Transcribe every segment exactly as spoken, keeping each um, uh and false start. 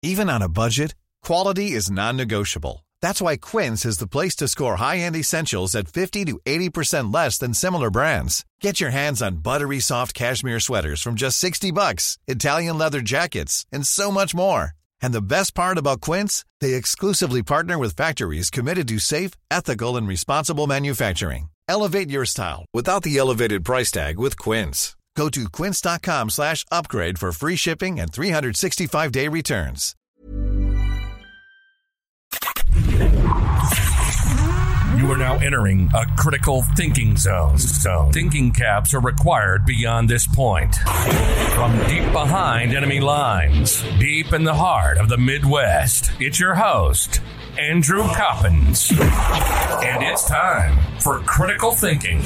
Even on a budget, quality is non-negotiable. That's why Quince is the place to score high-end essentials at fifty to eighty percent less than similar brands. Get your hands on buttery soft cashmere sweaters from just sixty bucks, Italian leather jackets, and so much more. And the best part about Quince, they exclusively partner with factories committed to safe, ethical, and responsible manufacturing. Elevate your style without the elevated price tag with Quince. Go to quince.com slash upgrade for free shipping and three sixty-five day returns. You are now entering a critical thinking zone. zone. Thinking caps are required beyond this point. From deep behind enemy lines, deep in the heart of the Midwest, it's your host, Andrew Coppins. And it's time for Critical Thinking.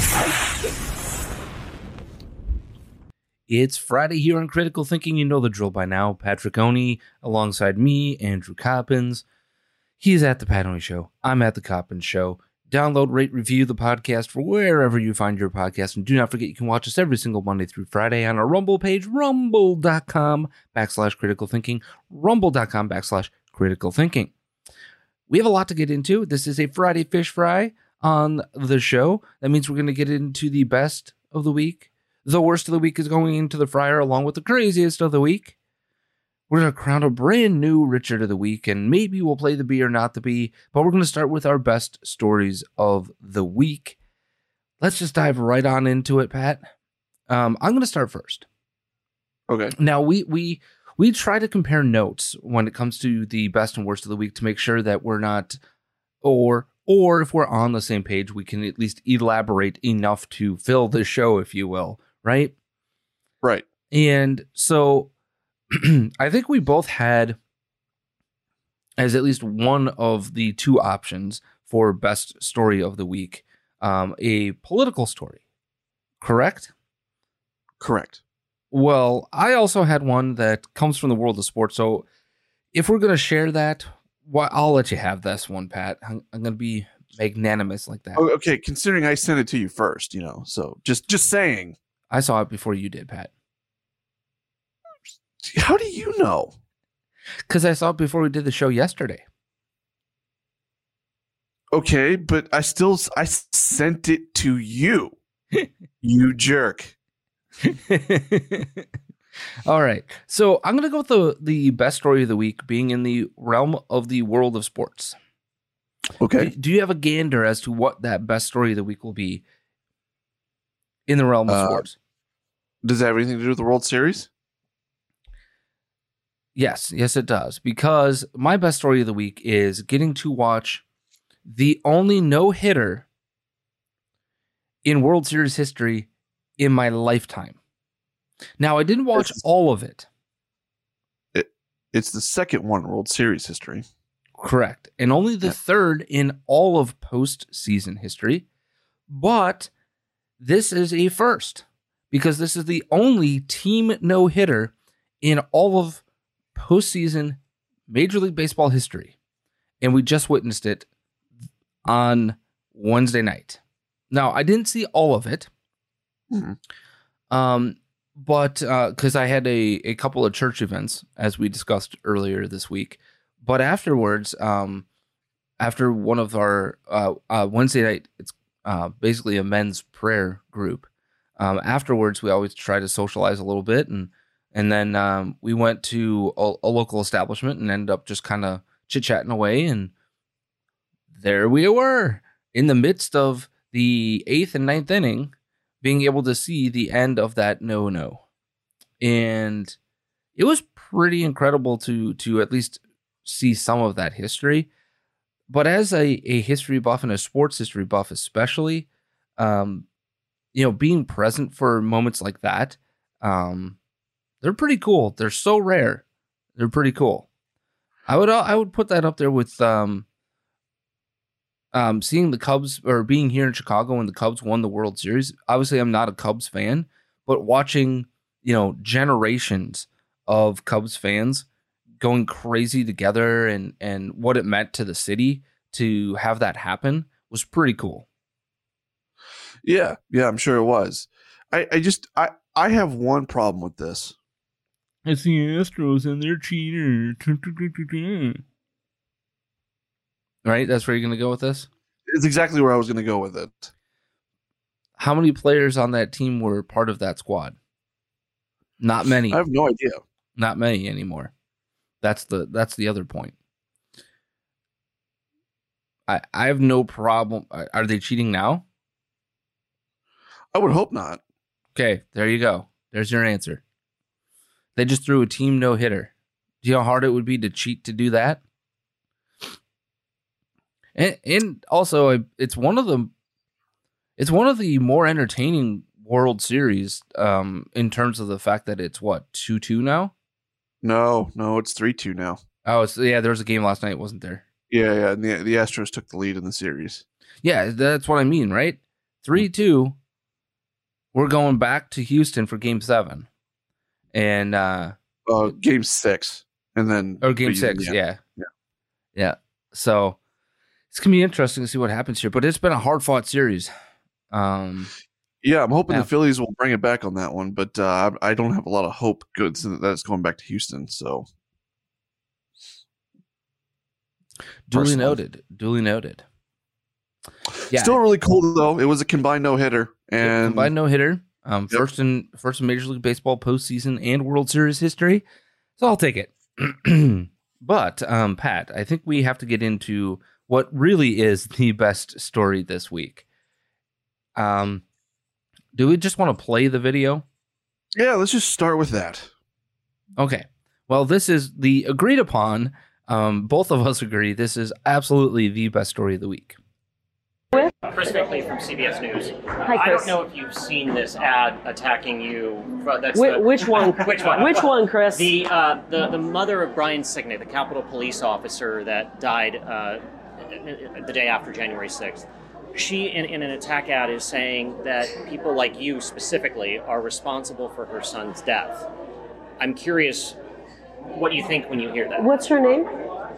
It's Friday here on Critical Thinking. You know the drill by now. Patrick Oney alongside me, Andrew Coppins. He's at the Pat Oney Show. I'm at the Coppins Show. Download, rate, review the podcast for wherever you find your podcast. And do not forget you can watch us every single Monday through Friday on our Rumble page, rumble.com backslash critical thinking, rumble.com backslash critical thinking. We have a lot to get into. This is a Friday Fish Fry on the show. That means we're going to get into the best of the week. The worst of the week is going into the fryer along with the craziest of the week. We're going to crown a brand new Richard of the Week, and maybe we'll play the bee or not the bee, but we're going to start with our best stories of the week. Let's just dive right on into it, Pat. Um, I'm going to start first. Okay. Now, we we we try to compare notes when it comes to the best and worst of the week to make sure that we're not, or or if we're on the same page, we can at least elaborate enough to fill the show, if you will, right? Right. And so I think we both had as at least one of the two options for best story of the week, um, a political story, correct? Correct. Well, I also had one that comes from the world of sports. So if we're going to share that, well, I'll let you have this one, Pat. I'm, I'm going to be magnanimous like that. Oh, okay. Considering I sent it to you first, you know, so just, just saying. I saw it before you did, Pat. How do you know? Because I saw it before we did the show yesterday. Okay, but I still I sent it to you. You jerk. All right. So I'm going to go with the, the best story of the week being in the realm of the world of sports. Okay. Do, do you have a gander as to what that best story of the week will be in the realm of uh, sports? Does that have anything to do with the World Series? Yes, yes, it does. Because my best story of the week is getting to watch the only no-hitter in World Series history in my lifetime. Now, I didn't watch it's, all of it. it. It's the second one in World Series history. Correct. And only the yeah. third in all of postseason history. But this is a first because this is the only team no-hitter in all of postseason Major League Baseball history. And we just witnessed it on Wednesday night. Now, I didn't see all of it. Mm-hmm. Um, but because uh, I had a, a couple of church events, as we discussed earlier this week. But afterwards, um, after one of our uh, uh, Wednesday night, it's uh, basically a men's prayer group. Um, afterwards, we always try to socialize a little bit, and and then um, we went to a, a local establishment and ended up just kind of chit chatting away. And there we were in the midst of the eighth and ninth inning, being able to see the end of that no-no, and it was pretty incredible to to at least see some of that history. But as a, a history buff and a sports history buff especially, um, you know, being present for moments like that, um, they're pretty cool. They're so rare. They're pretty cool. I would I would put that up there with um, um, seeing the Cubs or being here in Chicago when the Cubs won the World Series. Obviously, I'm not a Cubs fan, but watching, you know, generations of Cubs fans going crazy together and, and what it meant to the city to have that happen was pretty cool. Yeah, yeah, I'm sure it was. I, I just I, I have one problem with this. It's the Astros and they're cheaters. Right? That's where you're going to go with this? It's exactly where I was going to go with it. How many players on that team were part of that squad? Not many. I have no idea. Not many anymore. That's the that's the other point. I I have no problem. Are they cheating now? I would hope not. Okay, there you go. There's your answer. They just threw a team no-hitter. Do you know how hard it would be to cheat to do that? And, and also, it's one of the it's one of the more entertaining World Series um, in terms of the fact that it's what two two now. No, no, it's three two now. Oh, it's, yeah. There was a game last night, wasn't there? Yeah, yeah. And the the Astros took the lead in the series. Yeah, that's what I mean, right? three two. We're going back to Houston for Game Seven, and uh, uh, Game Six, and then or Game Six, yeah. yeah, yeah. So it's gonna be interesting to see what happens here. But it's been a hard fought series. Um, yeah, I'm hoping yeah. the Phillies will bring it back on that one, but uh, I don't have a lot of hope. Good that it's going back to Houston. So duly Personally. noted. Duly noted. Yeah. Still really cool though. It was a combined no hitter, and combined no hitter. Um, Yep. first in first in Major League Baseball postseason and World Series history. So I'll take it. But um, Pat, I think we have to get into what really is the best story this week. Um, do we just want to play the video? yeah, let's just start with that. Okay. Well, this is the agreed upon. Um, both of us agree this is absolutely the best story of the week. Chris Finkley from C B S News. Hi, I Chris. don't know if you've seen this ad attacking you. But that's Wh- the, which one? Which one? Which one, Chris? The uh, the the mother of Brian Sicknick, the Capitol Police officer that died uh, the day after January sixth. She, in, in an attack ad, is saying that people like you specifically are responsible for her son's death. I'm curious what you think when you hear that. What's her name?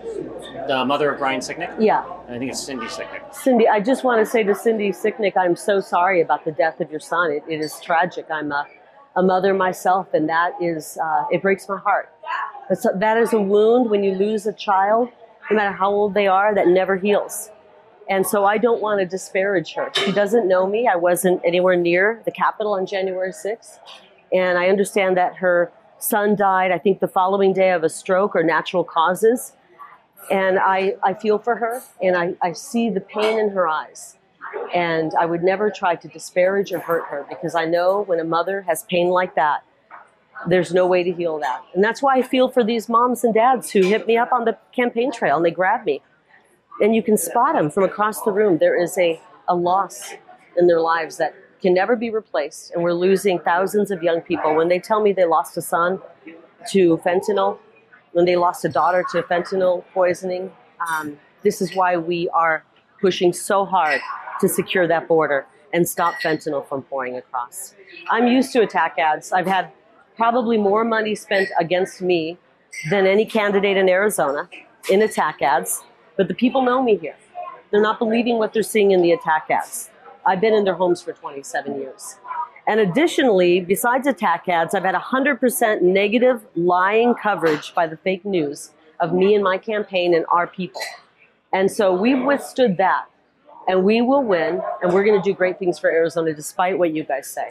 The mother of Brian Sicknick? Yeah, I think it's Cindy Sicknick. Cindy. I just want to say to Cindy Sicknick, I'm so sorry about the death of your son. It, it is tragic. I'm a, a mother myself, and that is, uh, it breaks my heart. That's, that is a wound when you lose a child, no matter how old they are, that never heals. And so I don't want to disparage her. She doesn't know me. I wasn't anywhere near the Capitol on January sixth. And I understand that her son died, I think, the following day of a stroke or natural causes. And I, I feel for her, and I, I see the pain in her eyes. And I would never try to disparage or hurt her, because I know when a mother has pain like that, there's no way to heal that. And that's why I feel for these moms and dads who hit me up on the campaign trail and they grab me. And you can spot them from across the room. There is a, a loss in their lives that can never be replaced. And we're losing thousands of young people. When they tell me they lost a son to fentanyl, when they lost a daughter to fentanyl poisoning, um, this is why we are pushing so hard to secure that border and stop fentanyl from pouring across. I'm used to attack ads. I've had probably more money spent against me than any candidate in Arizona in attack ads. But the people know me here. They're not believing what they're seeing in the attack ads. I've been in their homes for twenty-seven years. And additionally, besides attack ads, I've had one hundred percent negative, lying coverage by the fake news of me and my campaign and our people. And so we've withstood that. And we will win. And we're going to do great things for Arizona, despite what you guys say.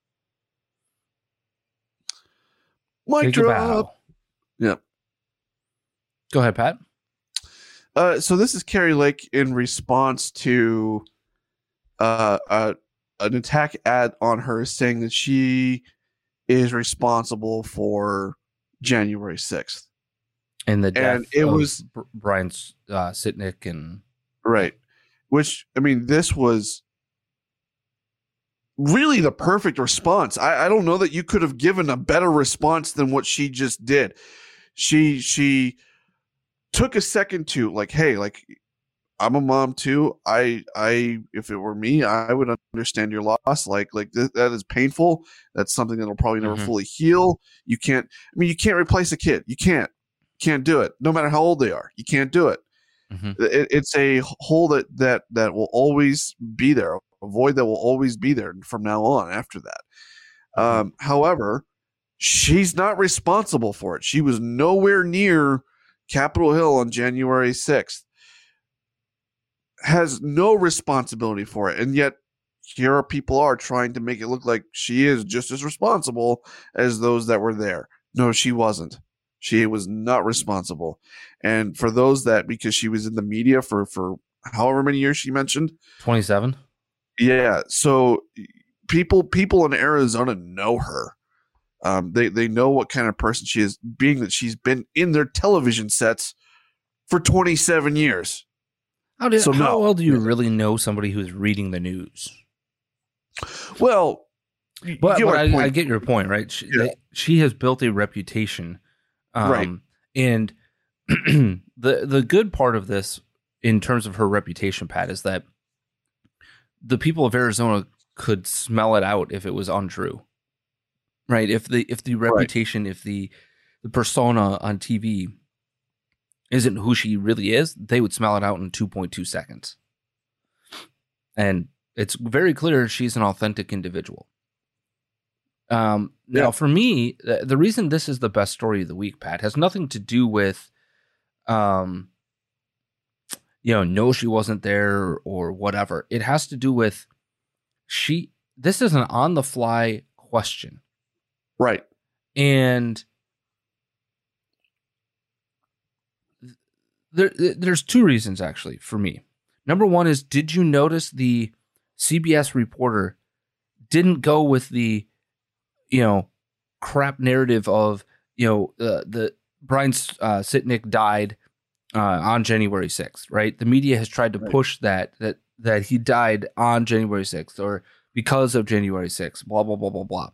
Mic Take a bow. drop. Yep. Go ahead, Pat. Uh, so this is Carrie Lake in response to uh, uh, an attack ad on her saying that she is responsible for January sixth. And the death And it of was- Br- Brian uh, Sitnick and Right. Which, I mean, this was really the perfect response. I, I don't know that you could have given a better response than what she just did. She, she took a second to like, hey, like, I'm a mom too. I, I, if it were me, I would understand your loss. Like, like th- that is painful. That's something that'll probably never Mhm. fully heal. You can't, I mean, you can't replace a kid. You can't, can't do it. No matter how old they are, you can't do it. Mhm. It, it's a hole that, that, that will always be there, a void that will always be there from now on after that. Um, however, she's not responsible for it. She was nowhere near Capitol Hill on January sixth. Has no responsibility for it. And yet here are people are trying to make it look like she is just as responsible as those that were there. No, she wasn't. She was not responsible. And for those that, because she was in the media for, for however many years she mentioned. twenty-seven. Yeah. So people, people in Arizona know her. Um, they, they know what kind of person she is, being that she's been in their television sets for twenty-seven years. How, did, so how no. well do you really know somebody who's reading the news? Well, but, you but get I, I get your point, right? She, Yeah. they, she has built a reputation. Um, Right. And the the good part of this, in terms of her reputation, Pat, is that the people of Arizona could smell it out if it was untrue. Right? If the if the reputation, right. if the the persona on T V isn't who she really is, they would smell it out in two point two seconds. And it's very clear she's an authentic individual. Um, yeah. Now, for me, the, the reason this is the best story of the week, Pat, has nothing to do with, um, you know, no, she wasn't there or whatever. It has to do with she. This is an on-the-fly question. Right. And there, there's two reasons, actually, for me. Number one is, did you notice the C B S reporter didn't go with the, you know, crap narrative of, you know, uh, the Brian uh, Sitnick died uh, on January sixth, right? The media has tried to right. push that, that, that he died on January sixth or because of January sixth, blah, blah, blah, blah, blah.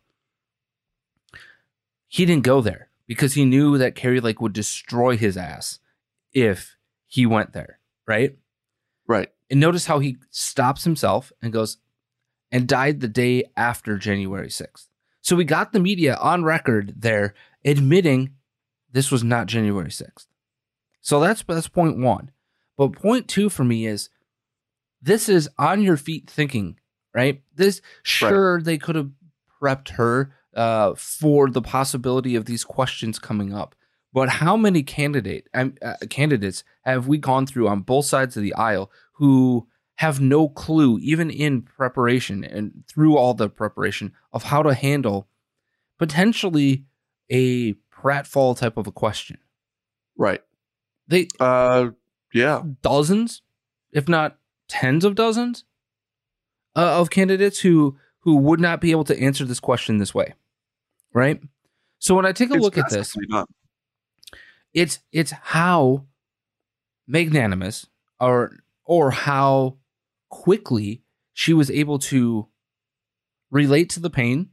He didn't go there because he knew that Kari Lake would destroy his ass if he went there, right? Right. And notice how he stops himself and goes, and died the day after January sixth. So we got the media on record there admitting this was not January sixth. So that's, that's point one. But point two for me is this is on your feet thinking, right? This, sure, right. They could have prepped her uh, for the possibility of these questions coming up. But how many candidate uh, candidates have we gone through on both sides of the aisle who have no clue, even in preparation and through all the preparation, of how to handle potentially a pratfall type of a question? Right. They, uh, yeah, dozens, if not tens of dozens, uh, of candidates who who would not be able to answer this question this way, right? So when I take a it's look at this, not. it's it's how magnanimous or or how quickly she was able to relate to the pain,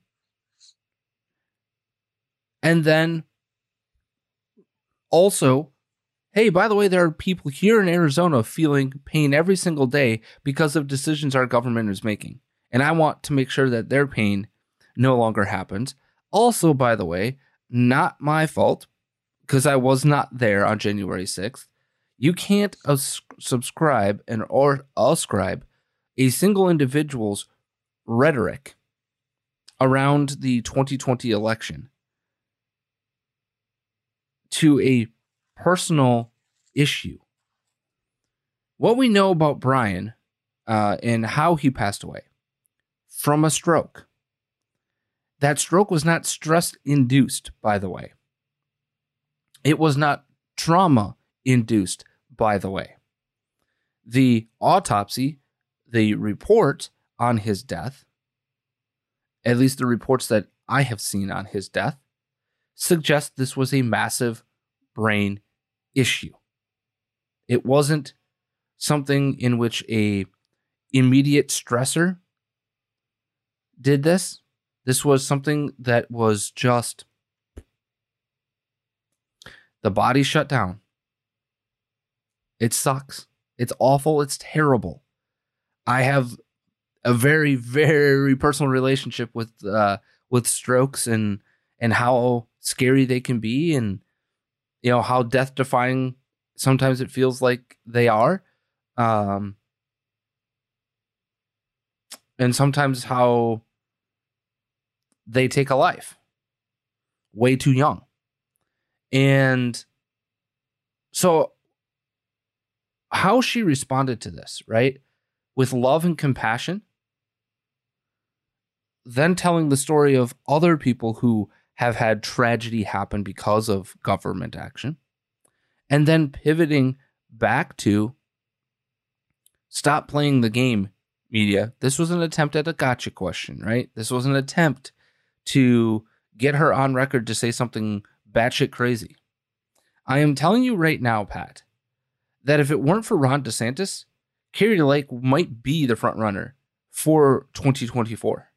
and then also, hey, by the way, there are people here in Arizona feeling pain every single day because of decisions our government is making. And I want to make sure that their pain no longer happens. Also, by the way, not my fault because I was not there on January sixth. You can't as- subscribe and or ascribe a single individual's rhetoric around the twenty twenty election to a personal issue. What we know about Brian uh, and how he passed away from a stroke. That stroke was not stress-induced, by the way. It was not trauma-induced, by the way. The autopsy, the report on his death, at least the reports that I have seen on his death, suggest this was a massive brain issue. It wasn't something in which a immediate stressor did this. This was something that was just the body shut down. It sucks. It's awful. It's terrible. I have a very, very personal relationship with uh, with strokes and and how scary they can be, and you know how death defying sometimes it feels like they are, um, and sometimes how they take a life. way too young. And so how she responded to this, right? With love and compassion, then telling the story of other people who have had tragedy happen because of government action, and then pivoting back to stop playing the game, media. This was an attempt at a gotcha question, right? This was an attempt to get her on record to say something batshit crazy. I am telling you right now, Pat, that if it weren't for Ron DeSantis, Kari Lake might be the front runner for twenty twenty-four.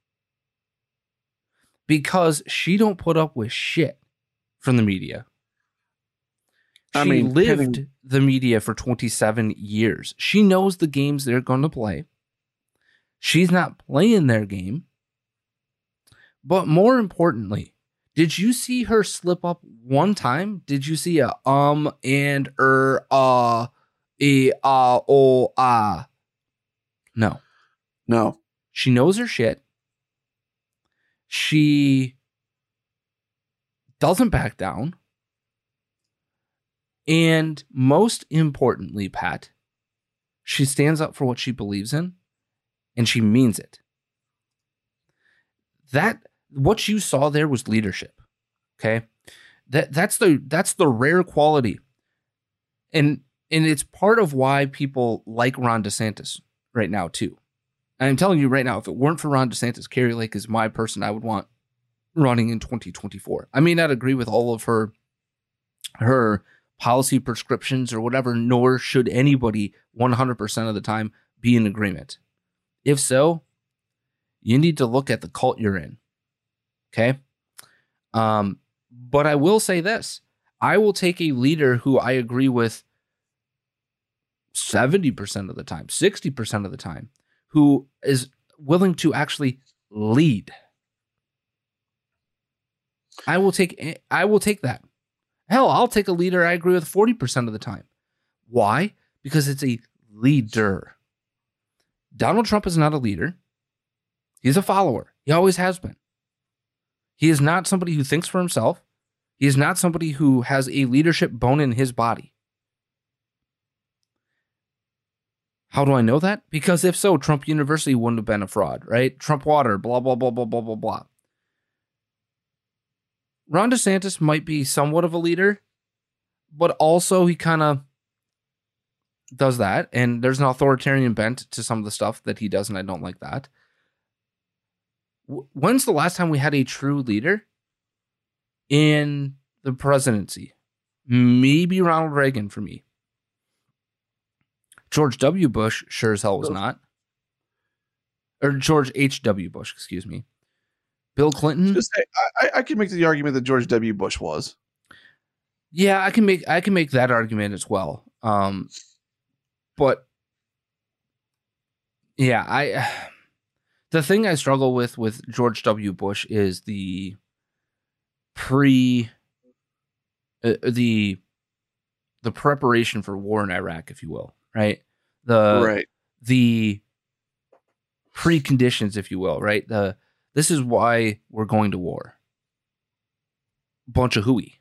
Because she don't put up with shit from the media. She I mean, lived hitting... the media for twenty-seven years. She knows the games they're going to play. She's not playing their game. But more importantly, did you see her slip up one time? Did you see a um and er uh e ah oh ah? No. No. She knows her shit. She doesn't back down. And most importantly, Pat, she stands up for what she believes in, and she means it. That what you saw there was leadership. Okay? That that's the that's the rare quality. And and it's part of why people like Ron DeSantis right now too. I'm telling you right now, if it weren't for Ron DeSantis, Kari Lake is my person I would want running in twenty twenty-four. I may not agree with all of her her policy prescriptions or whatever, nor should anybody one hundred percent of the time be in agreement. If so, you need to look at the cult you're in. Okay? Um, but I will say this. I will take a leader who I agree with seventy percent of the time, sixty percent of the time, who is willing to actually lead. I will take I will take that. Hell, I'll take a leader I agree with forty percent of the time. Why? Because it's a leader. Donald Trump is not a leader. He's a follower. He always has been. He is not somebody who thinks for himself. He is not somebody who has a leadership bone in his body. How do I know that? Because if so, Trump University wouldn't have been a fraud, right? Trump Water, blah, blah, blah, blah, blah, blah, blah. Ron DeSantis might be somewhat of a leader, but also he kind of does that. And there's an authoritarian bent to some of the stuff that he does, and I don't like that. When's the last time we had a true leader in the presidency? Maybe Ronald Reagan for me. George W. Bush sure as hell was not. Or George H W. Bush, excuse me. Bill Clinton. Just say, I, I can make the argument that George W. Bush was. Yeah, I can make I can make that argument as well. Um, but yeah, I the thing I struggle with with George W. Bush is the pre uh, the the preparation for war in Iraq, if you will. Right. The right. the preconditions, if you will, right? The this is why we're going to war. Bunch of hooey.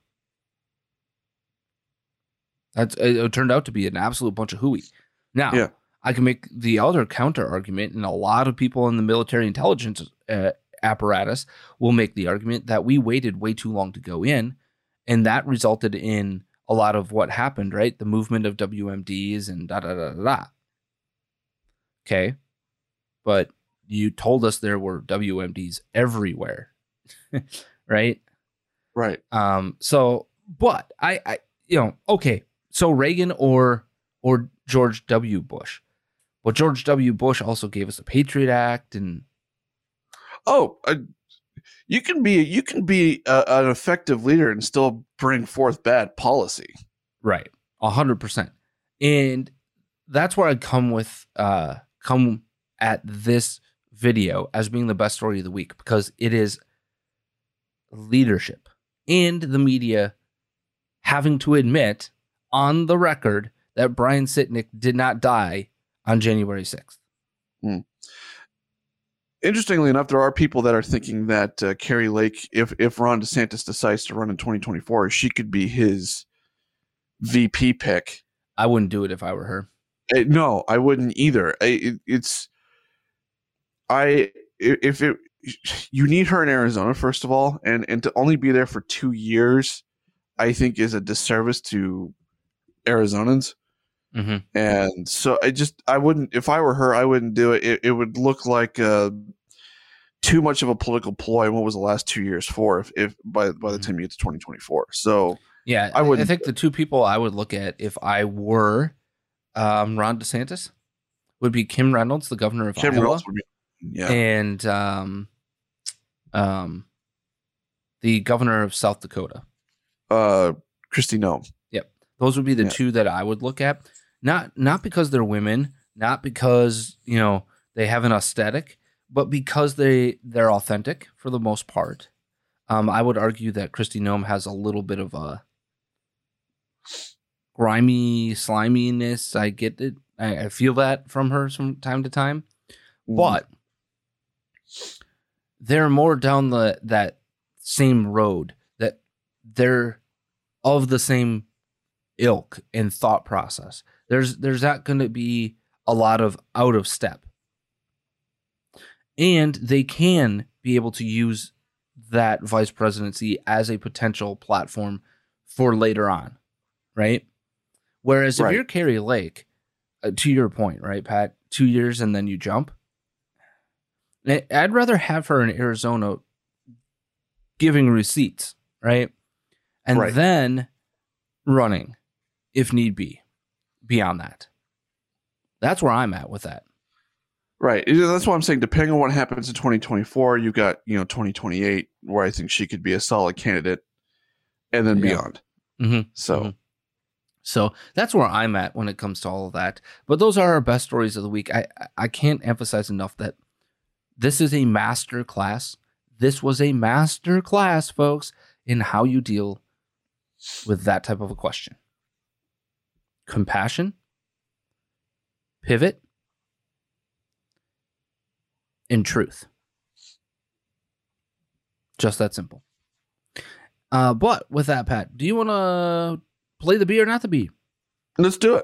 That's it, it turned out to be an absolute bunch of hooey. Now, yeah. I can make the other counter argument, and a lot of people in the military intelligence uh, apparatus will make the argument that we waited way too long to go in, and that resulted in a lot of what happened, right? The movement of W M Ds and da da da da da. Okay. But you told us there were W M Ds everywhere. right? Right. Um, so, but I, I, you know, okay. So Reagan or, or George W. Bush. But George W. Bush also gave us the Patriot Act and. Oh, uh, You can be you can be a, an effective leader and still bring forth bad policy. Right. A hundred percent. And that's where I come with uh come at this video as being the best story of the week, because it is leadership and the media having to admit on the record that Brian Sicknick did not die on January sixth. Hmm. Interestingly enough, there are people that are thinking that uh, Carrie Lake, if if Ron DeSantis decides to run in twenty twenty-four, she could be his V P pick. I wouldn't do it if I were her. Uh, no, I wouldn't either. I, it, it's I if it you need her in Arizona first of all, and and to only be there for two years, I think is a disservice to Arizonans. Mm-hmm. And so I just I wouldn't if I were her, I wouldn't do it. It, it would look like uh, too much of a political ploy. And what was the last two years for? If, if by by the time you get to twenty twenty-four, so yeah, I would. I think the two people I would look at if I were um, Ron DeSantis would be Kim Reynolds, the governor of Kim Iowa, Reynolds would be, yeah, and um, um, the governor of South Dakota, uh, Kristi Noem. Yep, those would be the Yeah. two that I would look at. Not not because they're women, not because you know they have an aesthetic, but because they they're authentic for the most part. Um, I would argue that Kristi Noem has a little bit of a grimy sliminess. I get it. I, I feel that from her from time to time, but they're more down the that same road. That they're of the same ilk and thought process. There's there's not going to be a lot of out of step. And they can be able to use that vice presidency as a potential platform for later on, right? Whereas if Right. you're Carrie Lake, uh, to your point, right, Pat, two years and then you jump, I- I'd rather have her in Arizona giving receipts, right? And Right. then running if need be beyond that. That's where I'm at with that. Right. You know, that's why I'm saying, depending on what happens in twenty twenty-four, you got, you know, twenty twenty-eight, where I think she could be a solid candidate, and then Yeah. beyond. Mm-hmm. So, Mhm. So that's where I'm at when it comes to all of that. But those are our best stories of the week. I, I can't emphasize enough that this is a master class. This was a master class, folks, in how you deal with that type of a question. Compassion, pivot, and truth. Just that simple. Uh, but with that, Pat, do you want to play the bee or not the bee? let's do it.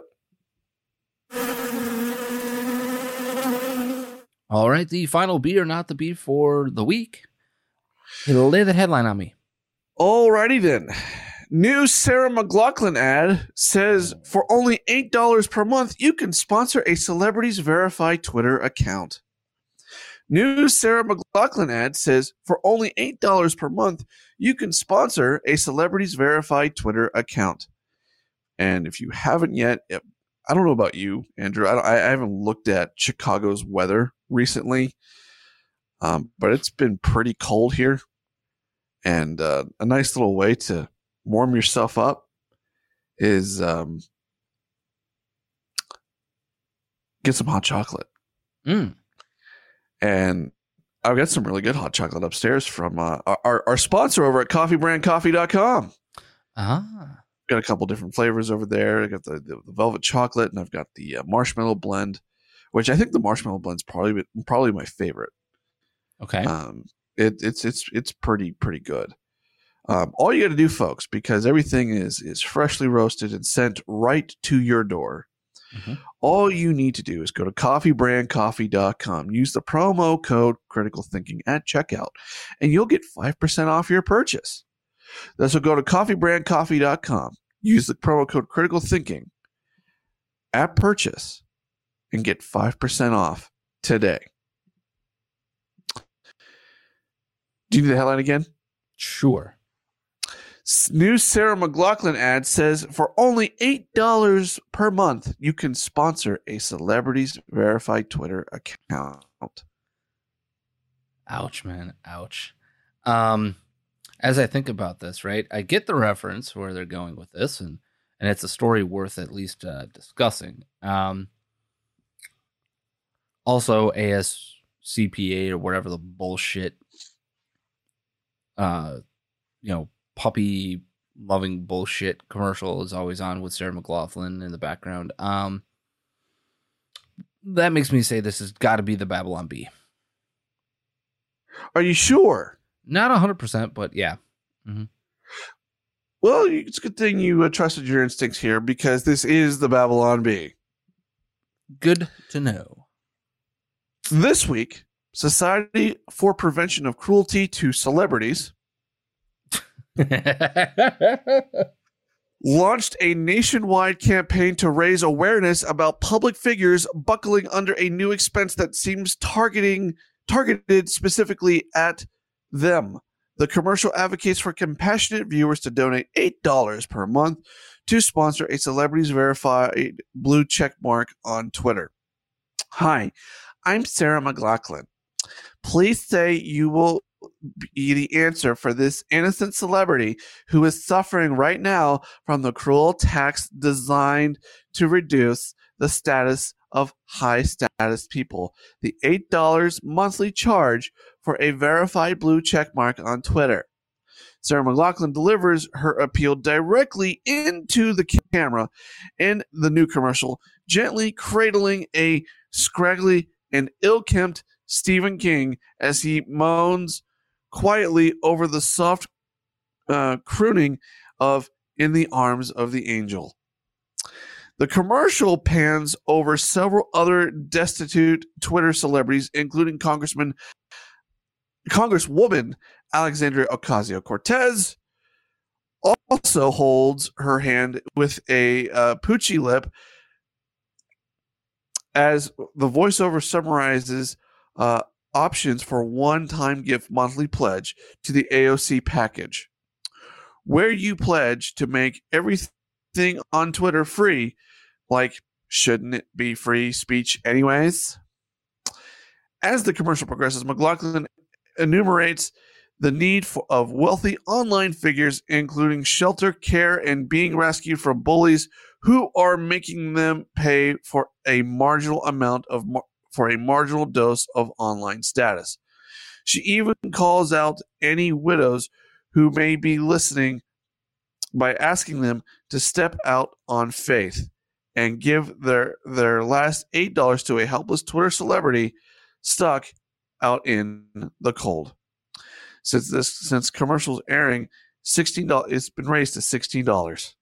All right, the final bee or not the bee for the week. Lay the headline on me. Alrighty then. New Sarah McLachlan ad says for only eight dollars per month, you can sponsor a celebrity's verified Twitter account. New Sarah McLachlan ad says for only eight dollars per month, you can sponsor a celebrity's verified Twitter account. And if you haven't yet, I don't know about you, Andrew. I, I haven't looked at Chicago's weather recently, um, but it's been pretty cold here. And uh, a nice little way to warm yourself up is um, get some hot chocolate. Mm. And I've got some really good hot chocolate upstairs from uh, our, our sponsor over at coffee brand coffee dot com. Ah. Got a couple different flavors over there. I got the, the, the velvet chocolate, and I've got the uh, marshmallow blend, which I think the marshmallow blend's probably probably my favorite. Okay. Um, it, it's it's it's pretty pretty good. Um, all you got to do, folks, because everything is is freshly roasted and sent right to your door. Mhm. All you need to do is go to coffee brand coffee dot com, use the promo code Critical Thinking at checkout, and you'll get five percent off your purchase. So go to coffee brand coffee dot com, use the promo code Critical Thinking at purchase, and get five percent off today. Do you need the headline again? Sure. New Sarah McLachlan ad says for only eight dollars per month, you can sponsor a celebrity's verified Twitter account. Ouch, man. Ouch. Um, as I think about this, right, I get the reference where they're going with this, and, and it's a story worth at least uh, discussing. Um, also, A S C P A or whatever the bullshit, uh, you know, puppy loving bullshit commercial is always on with Sarah McLachlan in the background. Um, that makes me say this has got to be the Babylon Bee. Are you sure? Not one hundred percent, but yeah. Mm-hmm. Well, it's a good thing you uh, trusted your instincts here, because this is the Babylon Bee. Good to know. This week, Society for Prevention of Cruelty to Celebrities launched a nationwide campaign to raise awareness about public figures buckling under a new expense that seems targeting targeted specifically at them. The commercial advocates for compassionate viewers to donate eight dollars per month to sponsor a celebrity's verified blue check mark on Twitter. Hi, I'm Sarah McLachlan. Please say you will be the answer for this innocent celebrity who is suffering right now from the cruel tax designed to reduce the status of high status people. The eight dollars monthly charge for a verified blue checkmark on Twitter. Sarah McLachlan delivers her appeal directly into the camera in the new commercial, gently cradling a scraggly and ill-kempt Stephen King as he moans quietly over the soft uh, crooning of "In the Arms of the Angel." The commercial pans over several other destitute Twitter celebrities, including Congressman, Congresswoman Alexandria Ocasio-Cortez. Also holds her hand with a uh, poochy lip as the voiceover summarizes uh, options for one-time gift monthly pledge to the A O C package, where you pledge to make everything on Twitter free. Like, shouldn't it be free speech anyways? As the commercial progresses, McLachlan enumerates the need for, of wealthy online figures, including shelter, care, and being rescued from bullies who are making them pay for a marginal amount of for a marginal dose of online status. She even calls out any widows who may be listening by asking them to step out on faith and give their their last eight dollars to a helpless Twitter celebrity stuck out in the cold. Since this since commercials airing, sixteen dollars it's been raised to sixteen dollars.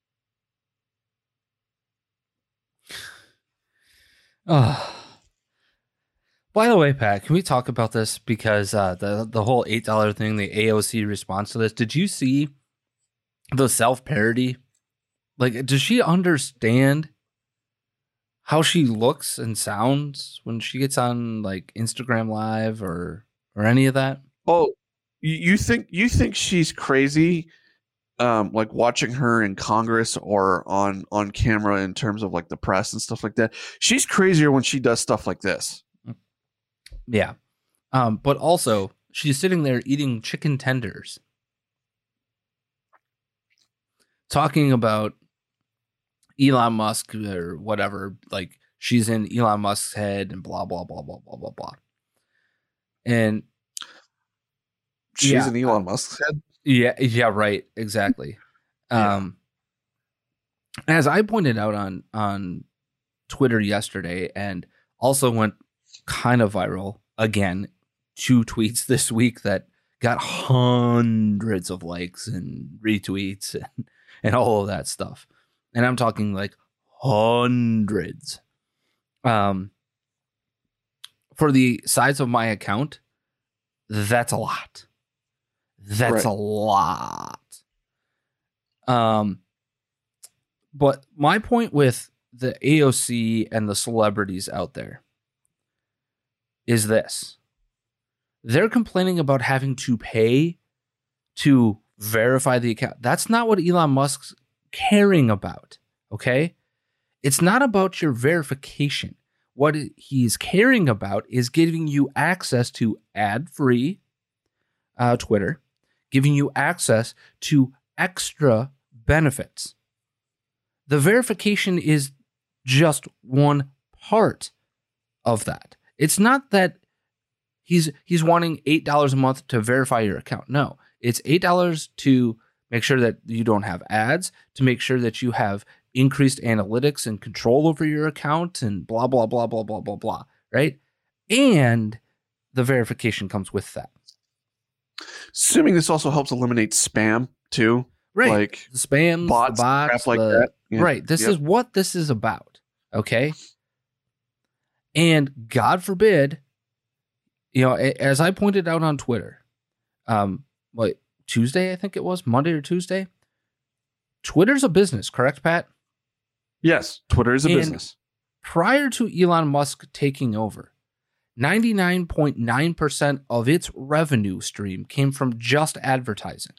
Oh. By the way, Pat, can we talk about this? Because uh, the the whole eight dollars thing, the A O C response to this, did you see the self-parody? Like, does she understand how she looks and sounds when she gets on, like, Instagram Live or or any of that? Oh, you think you think she's crazy? Um, like watching her in Congress or on on camera in terms of like the press and stuff like that. She's crazier when she does stuff like this. Yeah. Um, but also, she's sitting there eating chicken tenders, talking about Elon Musk or whatever. Like, she's in Elon Musk's head and blah, blah, blah, blah, blah, blah, blah. And she's yeah, in Elon Musk's head? Yeah, yeah, right. Exactly. Yeah. Um, as I pointed out on, on Twitter yesterday, and also went kind of viral again, two tweets this week that got hundreds of likes and retweets and, and all of that stuff. And I'm talking like hundreds. Um, for the size of my account, that's a lot. That's right. a lot. Um, but my point with the A O C and the celebrities out there is this. They're complaining about having to pay to verify the account. That's not what Elon Musk's caring about, okay? It's not about your verification. What he's caring about is giving you access to ad-free uh, Twitter, giving you access to extra benefits. The verification is just one part of that. It's not that he's he's wanting eight dollars a month to verify your account. No, it's eight dollars to make sure that you don't have ads, to make sure that you have increased analytics and control over your account and blah, blah, blah, blah, blah, blah, blah, right? And the verification comes with that. Assuming this also helps eliminate spam too. Right. Like the spam, bots, the bots, crap like the, that. Yeah. Right. This Yep. is what this is about. Okay. And God forbid, you know, a- as I pointed out on Twitter, um, what, Tuesday, I think it was, Monday or Tuesday, Twitter's a business, correct, Pat? Yes, Twitter is a And business. prior to Elon Musk taking over, ninety-nine point nine percent of its revenue stream came from just advertising.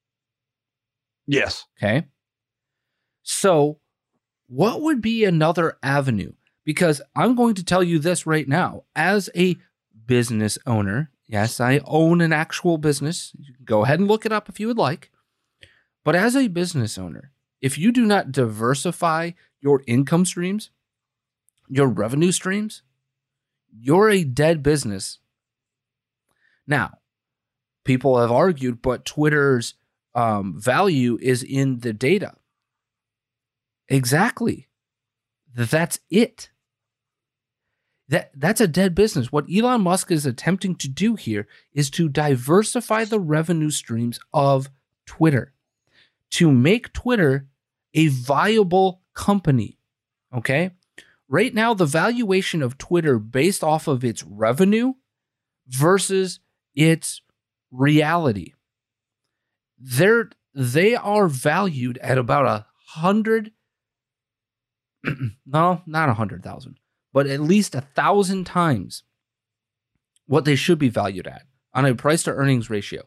Yes. Okay. So, what would be another avenue? Because I'm going to tell you this right now. As a business owner, yes, I own an actual business. You can go ahead and look it up if you would like. But as a business owner, if you do not diversify your income streams, your revenue streams, you're a dead business. Now, people have argued, but Twitter's um, value is in the data. Exactly. That's it. That that's a dead business. What Elon Musk is attempting to do here is to diversify the revenue streams of Twitter, to make Twitter a viable company. Okay? Right now, the valuation of Twitter based off of its revenue versus its reality, they're, they are valued at about a hundred, no, not a hundred thousand, but at least a thousand times what they should be valued at on a price to earnings ratio.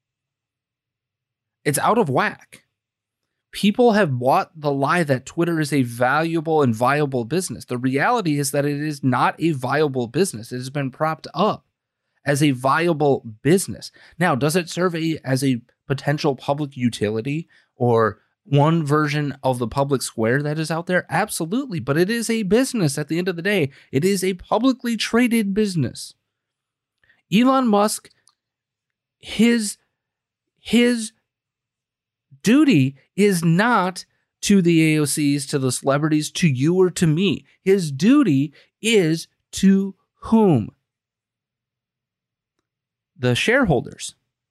It's out of whack. People have bought the lie that Twitter is a valuable and viable business. The reality is that it is not a viable business. It has been propped up as a viable business. Now, does it serve a, as a potential public utility or one version of the public square that is out there? Absolutely. But it is a business at the end of the day. It is a publicly traded business. Elon Musk, his, his duty is not to the A O Cs, to the celebrities, to you or to me. His duty is to whom? The shareholders.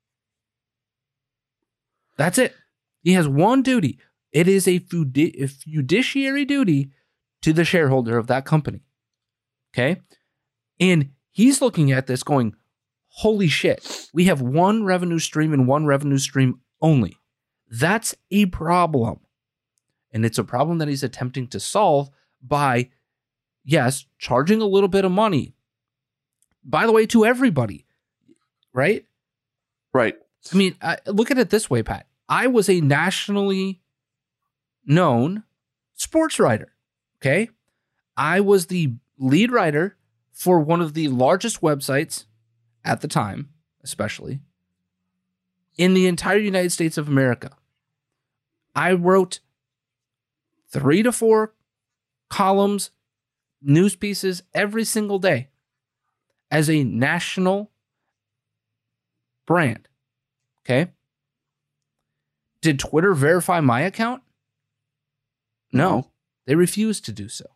That's it. He has one duty. It is a fiduciary duty to the shareholder of that company. Okay? And he's looking at this going, holy shit, we have one revenue stream and one revenue stream only. That's a problem. And it's a problem that he's attempting to solve by, yes, charging a little bit of money. By the way, to everybody, right? Right. I mean, I, look at it this way, Pat. I was a nationally known sports writer, okay? I was the lead writer for one of the largest websites at the time, especially, in the entire United States of America. I wrote three to four columns, news pieces every single day as a national brand. Okay. Did Twitter verify my account? No, No. They refused to do so.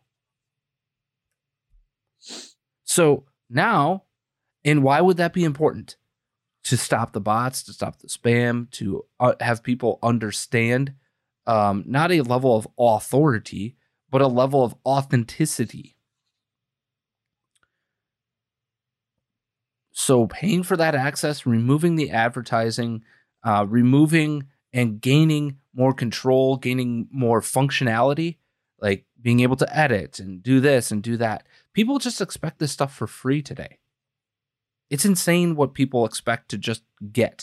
So now, and why would that be important? To stop the bots, to stop the spam, to uh, have people understand um, not a level of authority, but a level of authenticity. So paying for that access, removing the advertising, uh, removing and gaining more control, gaining more functionality, like being able to edit and do this and do that. People just expect this stuff for free today. It's insane what people expect to just get.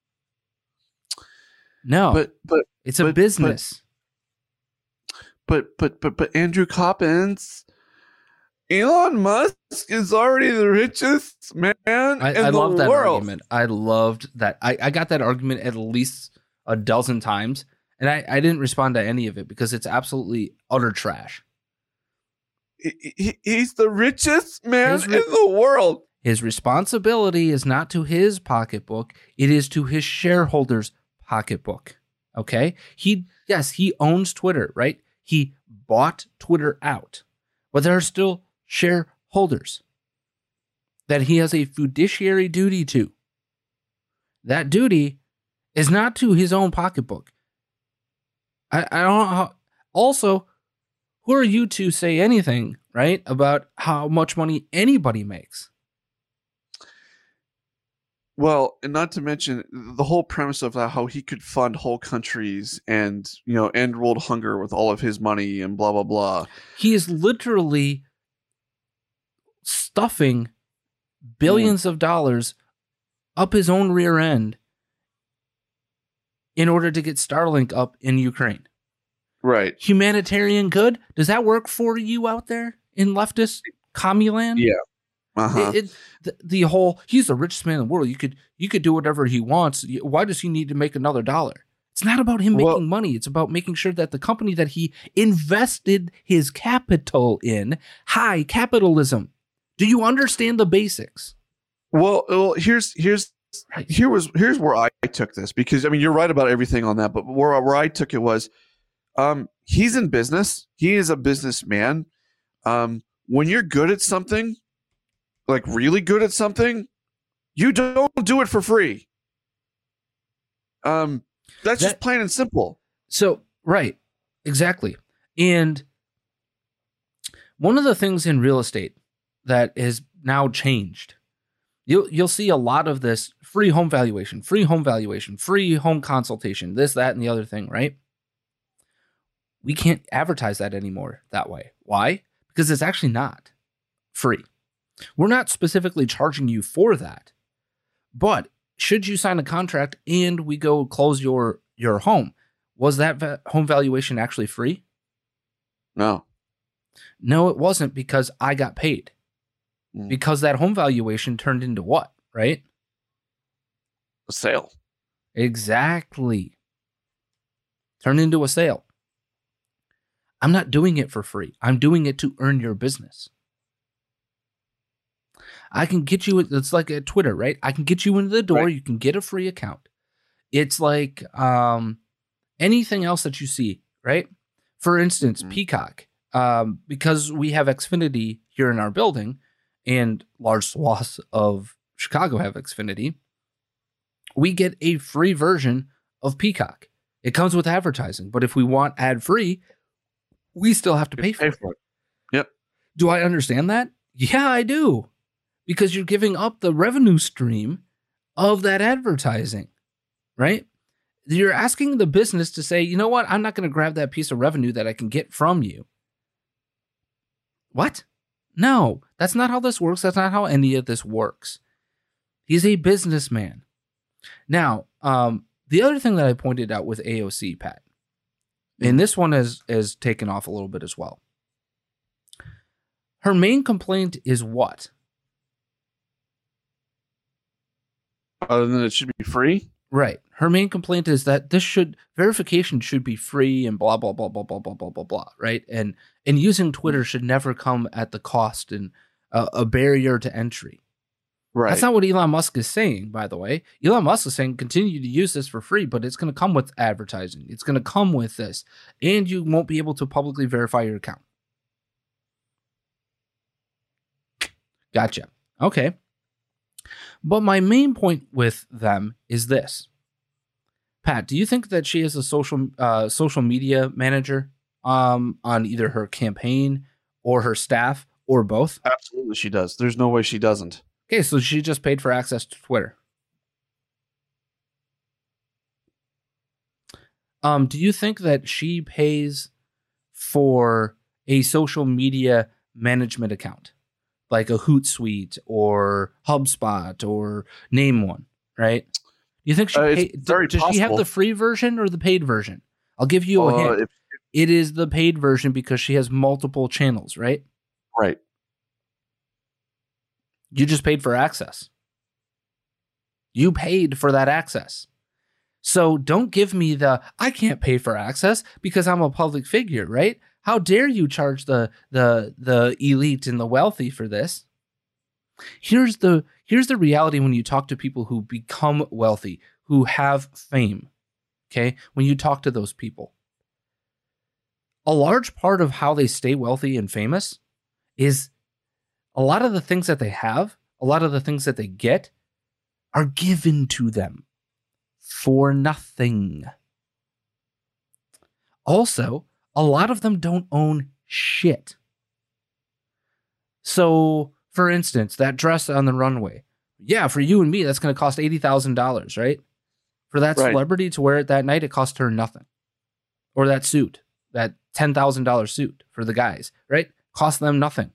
No, But but it's a but- business. but but but but Andrew Coppins, Elon Musk is already the richest man I, in I the love that world. argument. I loved that. I, I got that argument at least a dozen times, and I, I didn't respond to any of it because it's absolutely utter trash. He- he- he's the richest man His ri- in the world. His responsibility is not to his pocketbook, it is to his shareholders' pocketbook. Okay? He, yes, he owns Twitter, right? He bought Twitter out, but there are still shareholders. that he has a fiduciary duty to. That duty is not to his own pocketbook. I, I don't know how. Also, who are you to say anything, right, about how much money anybody makes? Well, and not to mention the whole premise of how he could fund whole countries and, you know, end world hunger with all of his money and blah, blah, blah. He is literally stuffing billions mm. of dollars up his own rear end in order to get Starlink up in Ukraine. Right. Humanitarian good? Does that work for you out there in leftist commuland? Yeah. Uh-huh. It, it, the, the whole, he's the richest man in the world. You could you could do whatever he wants. Why does he need to make another dollar? It's not about him making well, money. It's about making sure that the company that he invested his capital in, high capitalism. Do you understand the basics? Well, well here's here's right. here was here's where I took this, because I mean you're right about everything on that, but where where I took it was, um, he's in business. He is a businessman. Um, when you're good at something, like really good at something, you don't do it for free. Um, that's that, just plain and simple. So, right, exactly. And one of the things in real estate that has now changed, you'll you'll see a lot of this free home valuation, free home valuation, free home consultation, this, that, and the other thing, right? We can't advertise that anymore that way. Why? Because it's actually not free. We're not specifically charging you for that. But should you sign a contract and we go close your, your home, was that va- home valuation actually free? No. No, it wasn't, because I got paid. Mm. Because that home valuation turned into what, right? A sale. Exactly. Turned into a sale. I'm not doing it for free. I'm doing it to earn your business. I can get you, it's like a Twitter, right? I can get you into the door. Right. You can get a free account. It's like um, anything else that you see, right? For instance, mm-hmm. Peacock, um, because we have Xfinity here in our building and large swaths of Chicago have Xfinity, we get a free version of Peacock. It comes with advertising, but if we want ad-free, we still have to pay for, pay for it. it. Yep. Do I understand that? Yeah, I do. Because you're giving up the revenue stream of that advertising, right? You're asking the business to say, you know what? I'm not going to grab that piece of revenue that I can get from you. What? No, that's not how this works. That's not how any of this works. He's a businessman. Now, um, the other thing that I pointed out with A O C, Pat, and this one has, has taken off a little bit as well. Her main complaint is what? Other than it should be free? Right. Her main complaint is that this should, verification should be free and blah, blah, blah, blah, blah, blah, blah, blah, blah, right? And and using Twitter should never come at the cost and uh, a barrier to entry. Right. That's not what Elon Musk is saying, by the way. Elon Musk is saying continue to use this for free, but it's going to come with advertising. It's going to come with this, and you won't be able to publicly verify your account. Gotcha. Okay. But my main point with them is this. Pat, do you think that she is a social uh, social media manager um, on either her campaign or her staff or both? Absolutely, she does. There's no way she doesn't. Okay, so she just paid for access to Twitter. Um, do you think that she pays for a social media management account? Like a Hootsuite or HubSpot or name one, right? You think she uh, pay, very does possible. She have the free version or the paid version? I'll give you a uh, hint. If, it is the paid version because she has multiple channels, right? Right. You just paid for access. You paid for that access. So don't give me the, I can't pay for access because I'm a public figure, right? How dare you charge the the the elite and the wealthy for this? Here's the here's the reality when you talk to people who become wealthy, who have fame. Okay? When you talk to those people, a large part of how they stay wealthy and famous is a lot of the things that they have, a a lot of the things that they get are given to them for nothing. Also, a lot of them don't own shit. So, for instance, that dress on the runway. Yeah, for you and me, that's going to cost eighty thousand dollars, right? For that Right. celebrity to wear it that night, it cost her nothing. Or that suit, that ten thousand dollars suit for the guys, right? Cost them nothing.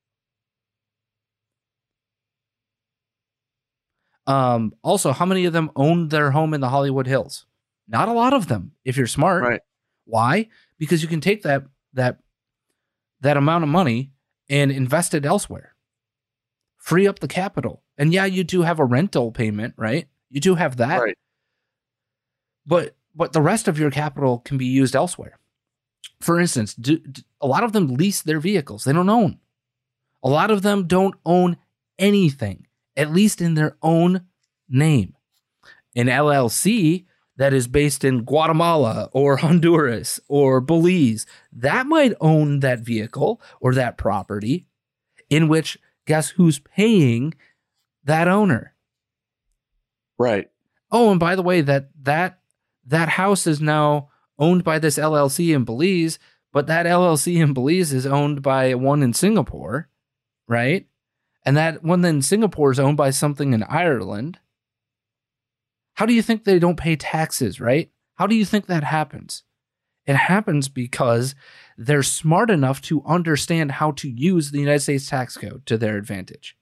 Um, also, how many of them own their home in the Hollywood Hills? Not a lot of them, if you're smart. Right. Why? Because you can take that that that amount of money and invest it elsewhere. Free up the capital. And yeah, you do have a rental payment, right? You do have that. Right. But but the rest of your capital can be used elsewhere. For instance, do, do, a lot of them lease their vehicles. They don't own. A lot of them don't own anything, at least in their own name. An L L C that is based in Guatemala or Honduras or Belize, that might own that vehicle or that property, in which, guess who's paying that owner? Right. Oh, and by the way, that that that house is now owned by this L L C in Belize, but that L L C in Belize is owned by one in Singapore, right? And that one in Singapore is owned by something in Ireland. How do you think they don't pay taxes, right? How do you think that happens? It happens because they're smart enough to understand how to use the United States tax code to their advantage.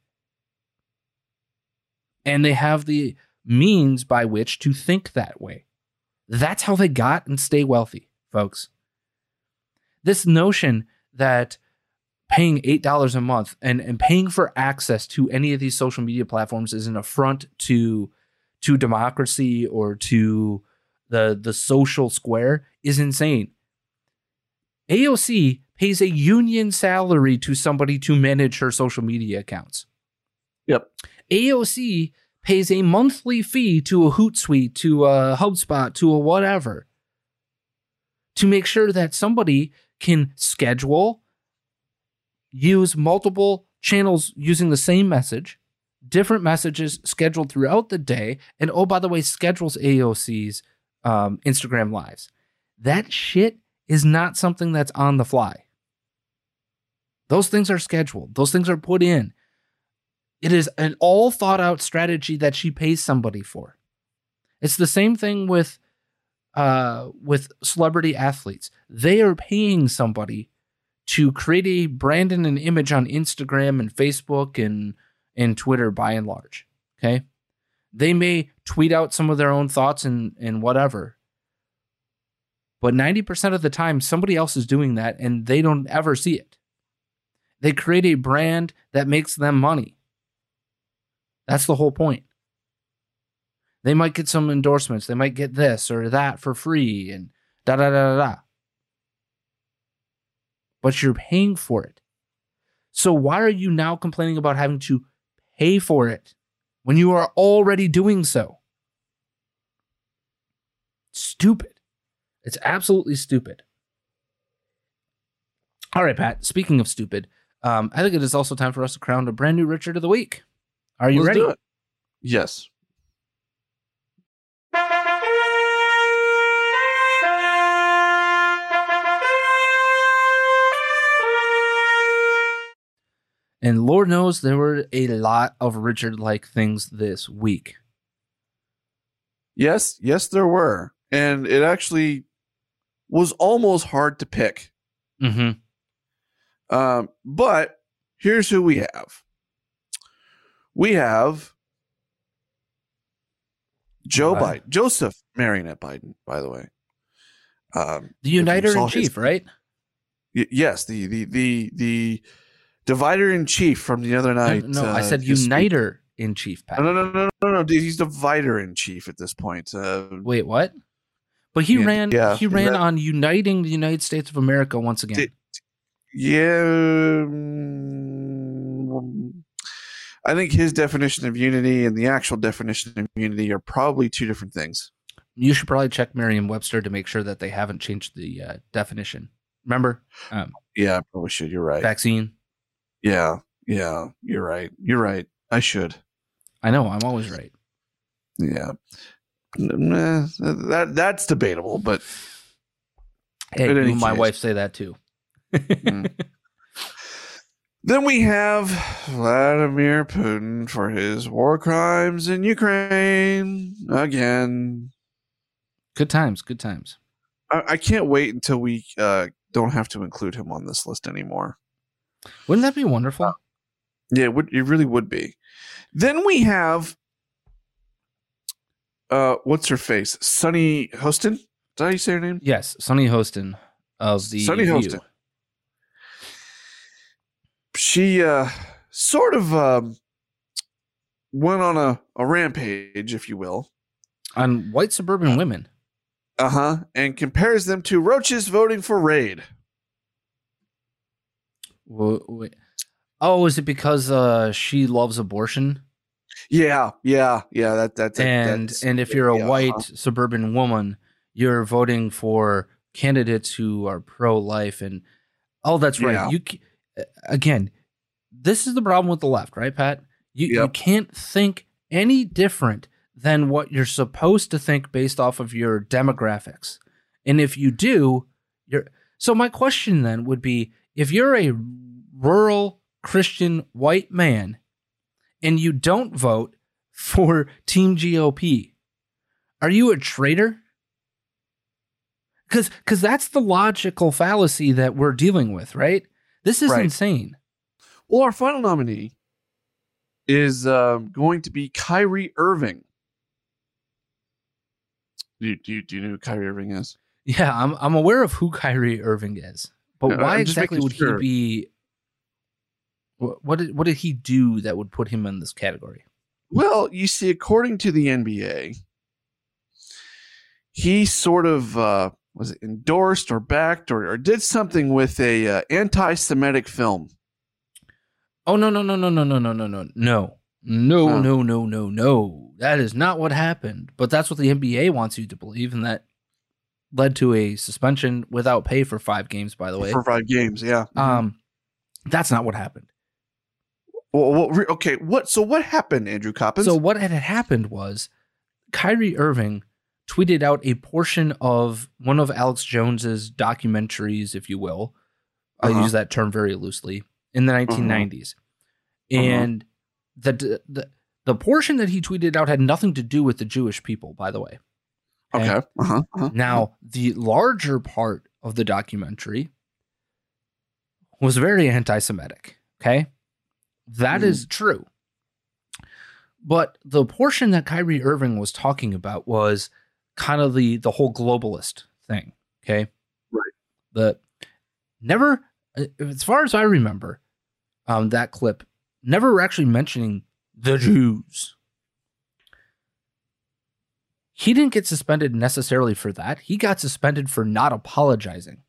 And they have the means by which to think that way. That's how they got and stay wealthy, folks. This notion that paying eight dollars a month and, and paying for access to any of these social media platforms is an affront to, to democracy or to the, the social square is insane. A O C pays a union salary to somebody to manage her social media accounts. Yep. A O C pays a monthly fee to a Hootsuite, to a HubSpot, to a whatever, to make sure that somebody can schedule, use multiple channels using the same message, different messages scheduled throughout the day, and oh, by the way, schedules A O C's um, Instagram lives. That shit is not something that's on the fly. Those things are scheduled. Those things are put in. It is an all thought out strategy that she pays somebody for. It's the same thing with uh, with celebrity athletes. They are paying somebody to create a brand and an image on Instagram and Facebook and, and Twitter by and large. Okay. They may tweet out some of their own thoughts and, and whatever. But ninety percent of the time, somebody else is doing that and they don't ever see it. They create a brand that makes them money. That's the whole point. They might get some endorsements. They might get this or that for free and da da da da da. But you're paying for it. So why are you now complaining about having to pay for it when you are already doing so? Stupid. It's absolutely stupid. All right, Pat. Speaking of stupid, um, I think it is also time for us to crown a brand new Richard of the Week. Are you Let's ready? do it. Yes. And Lord knows there were a lot of Richard-like things this week. Yes, yes, there were. And it actually was almost hard to pick. Mm-hmm. Um, but here's who we have. We have Joe What? Biden, Joseph Marionette Biden, by the way. Um, The if you Uniter saw in Chief, his- right? Y- yes, the the the the divider in chief from the other No, night. no, I uh, said his speech- Uniter in Chief, Pat. No, no, no, no, no, no. dude, He's divider in chief at this point. Uh, Wait, what? But he Yeah, ran. yeah, he ran that- on uniting the United States of America once again. Did- yeah. mm, I think his definition of unity and the actual definition of unity are probably two different things. You should probably check Merriam-Webster to make sure that they haven't changed the uh, definition. Remember, um, Yeah, I probably should. You're right. vaccine. Yeah, yeah, you're right. You're right. I should. I know, I'm always right. Yeah. Nah, that that's debatable, but Hey, in any my case. wife say that too. Mm. Then we have Vladimir Putin for his war crimes in Ukraine again. Good times, good times. I, I can't wait until we uh, don't have to include him on this list anymore. Wouldn't that be wonderful? Yeah, it, would, it really would be. Then we have, uh, what's her face? Sunny Hostin? Is that how you say her name? Yes, Sunny Hostin of the Sunny View. Hostin. She uh, sort of um, went on a, a rampage, if you will. On white suburban women. Uh-huh. And compares them to roaches voting for Raid. Wha- wait. Oh, is it because uh, she loves abortion? Yeah, yeah, yeah. That that's And that's, and if you're a yeah, white uh-huh. suburban woman, you're voting for candidates who are pro-life. And oh, that's right. Yeah. You c- again, this is the problem with the left, right, Pat? You you Yep. can't think any different than what you're supposed to think based off of your demographics. And if you do, you're so my question then would be, if you're a rural Christian white man and you don't vote for Team G O P, are you a traitor? Because because that's the logical fallacy that we're dealing with, right? This is Right. insane. Well, our final nominee is um, going to be Kyrie Irving. Do you, do you, do you know who Kyrie Irving is? Yeah, I'm I'm aware of who Kyrie Irving is, but Yeah, why I'm just exactly making would sure. he be? What what did, what did he do that would put him in this category? Well, you see, according to the N B A, he sort of uh, was it endorsed or backed or, or did something with a uh, anti-Semitic film. Oh no no no no no no no no no no no Huh. no no no no! That is not what happened. But that's what the N B A wants you to believe, and that led to a suspension without pay for five games. By the way, For five games, yeah. um, that's not what happened. Well, well, re- okay, what? So what happened, Andrew Coppins? So what had happened was Kyrie Irving tweeted out a portion of one of Alex Jones's documentaries, if you will. I Uh-huh. use that term very loosely, in the nineteen nineties. Uh-huh. And the, the the portion that he tweeted out had nothing to do with the Jewish people, by the way. okay. Uh-huh, uh-huh. Now, the larger part of the documentary was very anti-Semitic. Okay. That Mhm. is true. But the portion that Kyrie Irving was talking about was kind of the, the whole globalist thing. Okay. Right. The never, as far as I remember, um, that clip, never actually mentioning the Jews. He didn't get suspended necessarily for that. He got suspended for not apologizing.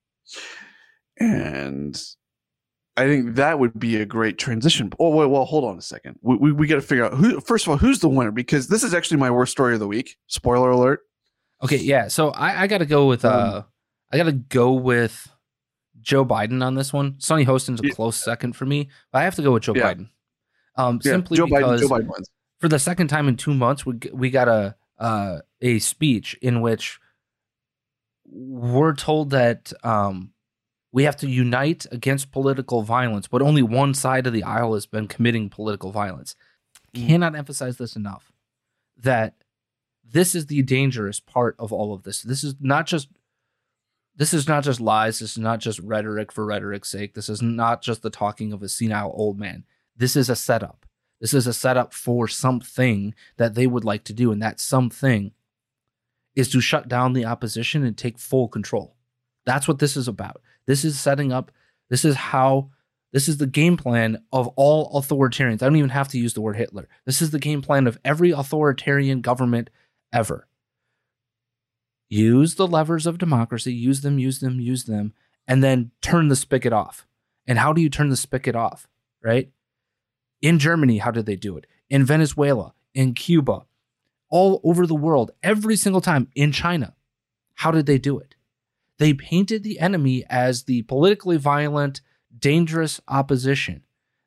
And I think that would be a great transition. Oh, wait, well, hold on a second. We we, we got to figure out who. First of all, who's the winner? Because this is actually my worst story of the week. Spoiler alert. Okay, yeah. So I, I got to go with uh, I got to go with Joe Biden on this one. Sonny Hostin's a Yeah. close second for me, but I have to go with Joe Yeah. Biden. Um, Yeah, simply Joe Biden. because Joe Biden wins. for the second time in two months, we g- we got a uh, a speech in which we're told that um, we have to unite against political violence, but only one side of the aisle has been committing political violence. Mm. Cannot emphasize this enough, that this is the dangerous part of all of this. This is not just this is not just lies. This is not just rhetoric for rhetoric's sake. This is not just the talking of a senile old man. This is a setup. This is a setup for something that they would like to do, and that something is to shut down the opposition and take full control. That's what this is about. This is setting up, this is how, this is the game plan of all authoritarians. I don't even have to use the word Hitler. This is the game plan of every authoritarian government ever. Use the levers of democracy, use them, use them, use them, and then turn the spigot off. And how do you turn the spigot off, right? In Germany, how did they do it? In Venezuela, in Cuba, all over the world, every single time. In China, how did they do it? They painted the enemy as the politically violent, dangerous opposition.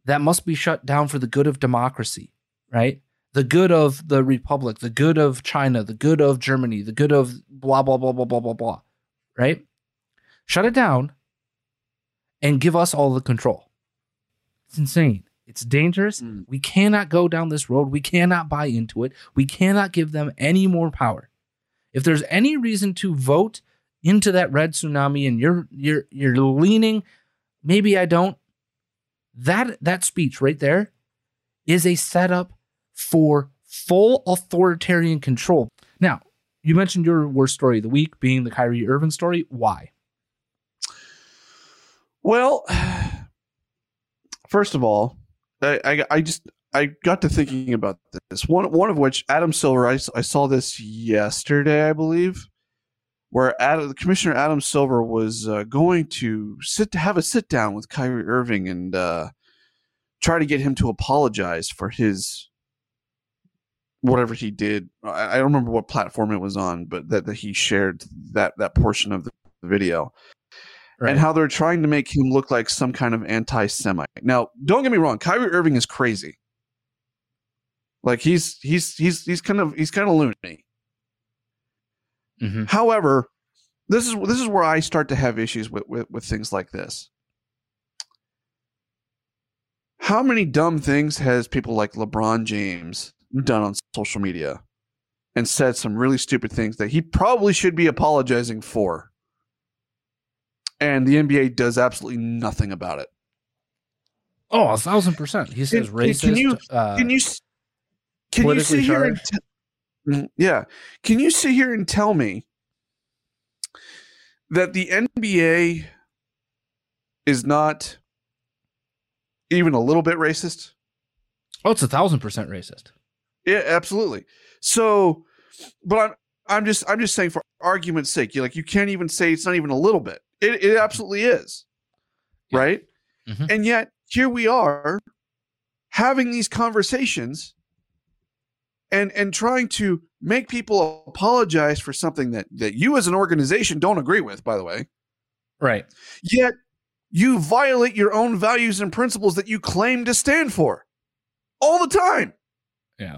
that must be shut down for the good of democracy, right? The good of the republic, the good of China, the good of Germany, the good of blah, blah, blah, blah, blah, blah, blah, right? Shut it down and give us all the control. It's insane. It's dangerous. Mm. We cannot go down this road. We cannot buy into it. We cannot give them any more power. If there's any reason to vote into that red tsunami and you're you're you're leaning, maybe I don't, that that speech right there is a setup for full authoritarian control. Now, you mentioned your worst story of the week being the Kyrie Irving story. Why? Well, first of all, I, I, I just I got to thinking about this. One one of which, Adam Silver, I, I saw this yesterday, I believe, where Adam, Commissioner Adam Silver was uh, going to sit to have a sit down with Kyrie Irving and uh, try to get him to apologize for his whatever he did. I, I don't remember what platform it was on, but that, that he shared that that portion of the video. Right. And how they're trying to make him look like some kind of anti-Semite. Now, don't get me wrong, Kyrie Irving is crazy. Like he's he's he's he's kind of he's kind of loony. Mm-hmm. However, this is this is where I start to have issues with, with with things like this. How many dumb things has people like LeBron James done on social media and said some really stupid things that he probably should be apologizing for? And the N B A does absolutely nothing about it. Oh, a thousand percent. He says can, racist. Can you? Uh, can you? Can you sit here and t- yeah? Can you sit here and tell me that the N B A is not even a little bit racist? Oh, it's a thousand percent racist. Yeah, absolutely. So, but I'm I'm just I'm just saying for argument's sake, you like you can't even say it's not even a little bit. It it absolutely is, yeah. Right? Mm-hmm. And yet here we are having these conversations and and trying to make people apologize for something that, that you as an organization don't agree with, by the way. Right. Yet you violate your own values and principles that you claim to stand for all the time. Yeah.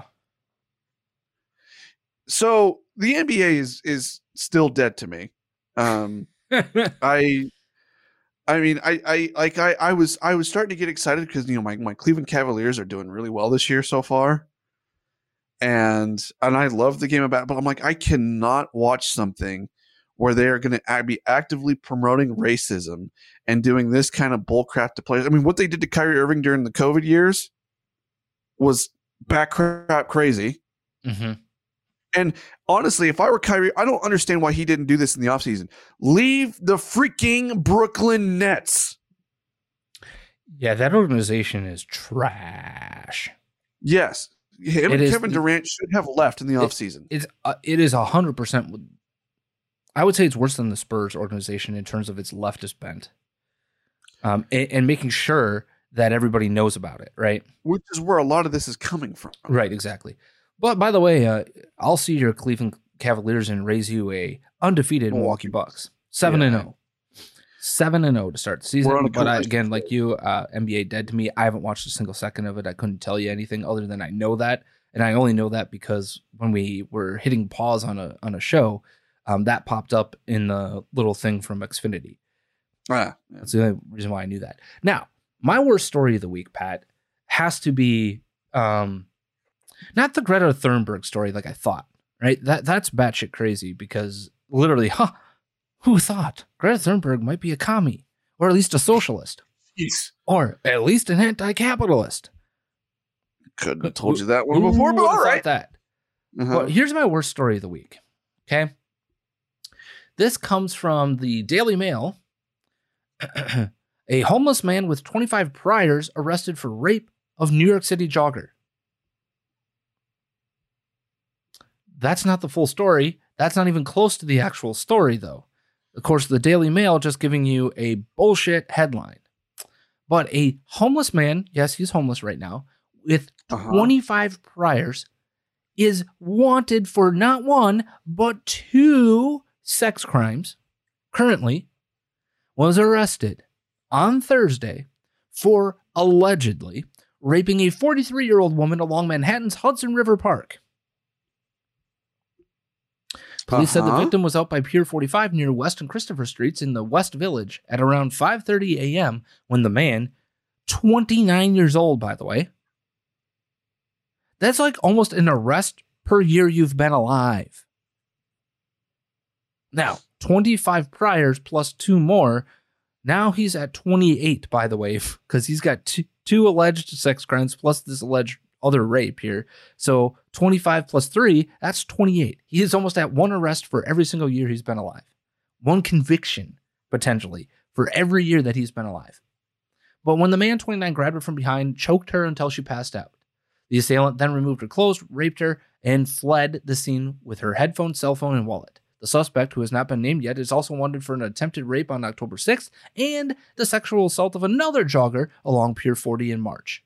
So the N B A is is still dead to me. Um I, I mean, I, I like I, I was I was starting to get excited because you know my, my Cleveland Cavaliers are doing really well this year so far, and and I love the game of basketball. I'm like I cannot watch something where they are going to be actively promoting racism and doing this kind of bullcrap to players. I mean, what they did to Kyrie Irving during the COVID years was backcrap crazy. Mm-hmm. And honestly, if I were Kyrie, I don't understand why he didn't do this in the offseason. Leave the freaking Brooklyn Nets. Yeah, that organization is trash. Yes. Him it and is, Kevin Durant should have left in the it, offseason. It's, uh, it is one hundred percent. I would say it's worse than the Spurs organization in terms of its leftist bent. Um, and, and making sure that everybody knows about it, right? Which is where a lot of this is coming from. Right, exactly. But by the way, uh, I'll see your Cleveland Cavaliers and raise you a undefeated Milwaukee Bucks, seven and zero, seven and zero to start the season. But I, again, like you, uh, N B A dead to me. I haven't watched a single second of it. I couldn't tell you anything other than I know that, and I only know that because when we were hitting pause on a on a show, um, that popped up in the little thing from Xfinity. Ah, yeah. That's the only reason why I knew that. Now, my worst story of the week, Pat, has to be. Um, Not the Greta Thunberg story like I thought, right? That That's batshit crazy because literally, huh, who thought Greta Thunberg might be a commie or at least a socialist Jeez. Or at least an anti-capitalist? Couldn't have told you that one before, but all right. That. Uh-huh. Well, here's my worst story of the week, okay? This comes from the Daily Mail. A homeless man with twenty-five priors arrested for rape of New York City jogger. That's not the full story. That's not even close to the actual story, though. Of course, the Daily Mail just giving you a bullshit headline. But a homeless man, yes, he's homeless right now, with uh-huh. twenty-five priors, is wanted for not one, but two sex crimes, currently, was arrested on Thursday for allegedly raping a forty-three-year-old woman along Manhattan's Hudson River Park. Police said the Uh-huh. victim was out by Pier forty-five near West and Christopher Streets in the West Village at around five thirty a.m. when the man, twenty-nine years old, by the way, that's like almost an arrest per year you've been alive. Now, twenty-five priors plus two more. Now he's at twenty-eight, by the way, because he's got two, two alleged sex crimes plus this alleged other rape here. So twenty-five plus three, that's twenty-eight. He is almost at one arrest for every single year he's been alive. One conviction, potentially, for every year that he's been alive. But when the man, twenty-nine, grabbed her from behind, choked her until she passed out. The assailant then removed her clothes, raped her, and fled the scene with her headphone, cell phone, and wallet. The suspect, who has not been named yet, is also wanted for an attempted rape on October sixth and the sexual assault of another jogger along Pier forty in March.